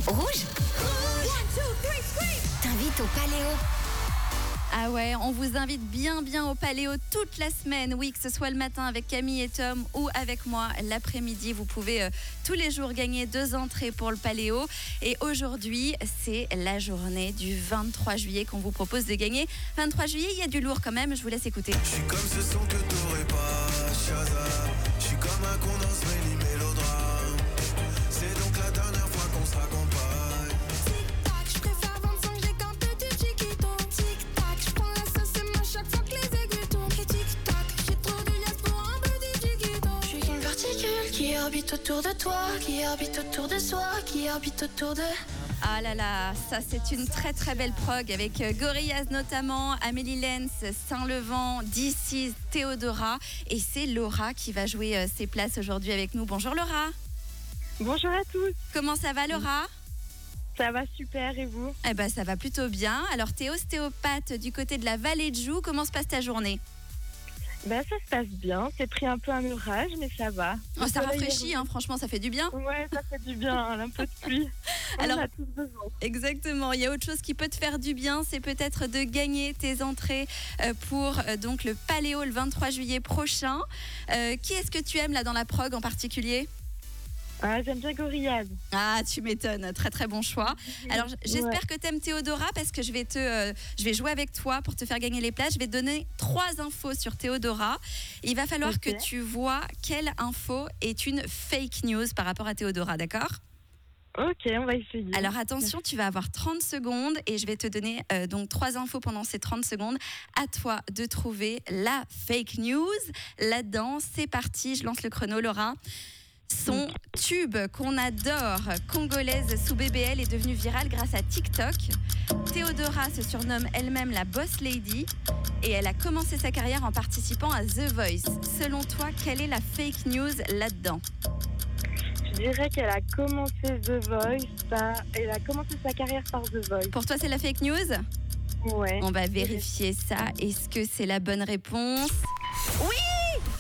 Rouge. T'invite au Paléo. Ah ouais, on vous invite bien au Paléo toute la semaine. Oui, que ce soit le matin avec Camille et Tom ou avec moi l'après-midi. Vous pouvez tous les jours gagner 2 entrées pour le Paléo. Et aujourd'hui, c'est la journée du 23 juillet qu'on vous propose de gagner. 23 juillet, il y a du lourd quand même. Je vous laisse écouter. Je suis comme ce son que t'aurais pas, Shazam. Je suis comme un condensé mélodrame. C'est donc la dernière fois qu'on se raccompagne. Je préfère 25, j'ai qu'un petit chiquito. Tic-tac, je prends la sauce et moi chaque fois que les aiguilles tournent. Et tic-tac, j'ai trop de liasses pour un petit chiquito. Je suis qu'une particule qui orbite autour de toi, qui orbite autour de soi, qui orbite autour de... Ah là là, ça c'est une très belle prog avec Gorillaz notamment, Amélie Lenz, Saint-Levant, DC, Théodora. Et c'est Laura qui va jouer ses places aujourd'hui avec nous. Bonjour Laura. Bonjour à tous, Comment ça va Laura ? ça va super et vous? Eh ben ça va plutôt bien. Alors t'es ostéopathe du côté de la vallée de Joux. Comment se passe ta journée ? Ça se passe bien, c'est pris un peu un orage mais ça va. Oh, ça Le soleil rafraîchit, est franchement ça fait du bien. Ouais, ça fait du bien, un peu de pluie. Alors- On a tous besoin. Exactement, il y a autre chose qui peut te faire du bien, c'est peut-être de gagner tes entrées pour donc le Paléo le 23 juillet prochain. Qui est-ce que tu aimes là dans la prog en particulier ? Ah, j'aime bien Gorillaz. Ah, tu m'étonnes, très bon choix. Alors j'espère que t'aimes Théodora parce que je vais jouer avec toi pour te faire gagner les places. Je vais te donner 3 infos sur Théodora. Il va falloir Ok. que tu vois quelle info est une fake news par rapport à Théodora, d'accord ? Ok, on va essayer. Alors attention, tu vas avoir 30 secondes et je vais te donner donc 3 infos pendant ces 30 secondes. À toi de trouver la fake news. Là-dedans, c'est parti, je lance le chrono, Laura. Son tube qu'on adore, congolaise sous BBL, est devenu viral grâce à TikTok. Théodora se surnomme elle-même la Boss Lady et elle a commencé sa carrière en participant à The Voice. Selon toi, quelle est la fake news là-dedans ? Je dirais qu'elle a commencé The Voice, elle a commencé sa carrière par The Voice. Pour toi, c'est la fake news ? Ouais. On va vérifier ça. Est-ce que c'est la bonne réponse ? Oui ! Bravo !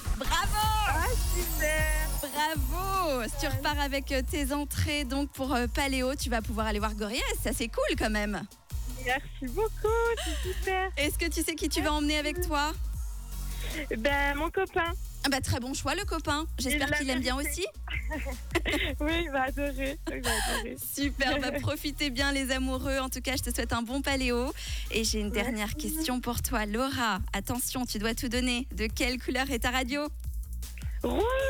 Ah, super. Bravo! Si tu repars avec tes entrées donc pour Paléo, tu vas pouvoir aller voir Gorillaz. Ça, c'est cool quand même. Merci beaucoup, c'est super. Est-ce que tu sais qui tu vas emmener avec toi ? Mon copain, Ah bah, très bon choix, le copain. J'espère Il l'a qu'il aime bien mérité. aussi. oui, il va adorer. Super, profitez bien les amoureux. En tout cas, je te souhaite un bon Paléo. Et j'ai une dernière question pour toi, Laura. Attention, tu dois tout donner. De quelle couleur est ta radio ? Rouge.